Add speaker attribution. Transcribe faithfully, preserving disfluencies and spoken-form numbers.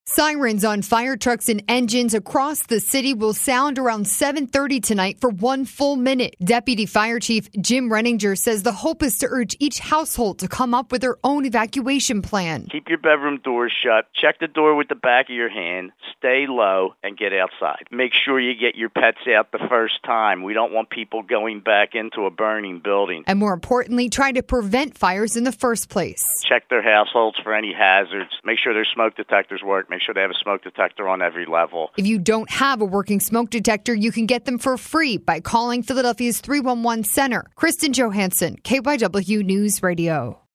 Speaker 1: Sirens on fire trucks and engines across the city will sound around seven thirty tonight for one full minute. Deputy Fire Chief Jim Renninger says the hope is to urge each household to come up with their own evacuation plan.
Speaker 2: Keep your bedroom doors shut. Check the door with the back of your hand. Stay low and get outside. Make sure you get your pets out the first time. We don't want people going back into a burning building.
Speaker 1: And more importantly, try to prevent fires in the first place.
Speaker 2: Check their households for any hazards. Make sure their smoke detectors work. Make sure they have a smoke detector on every level.
Speaker 1: If you don't have a working smoke detector, you can get them for free by calling Philadelphia's three one one Center. Kristen Johansson, K Y W News Radio.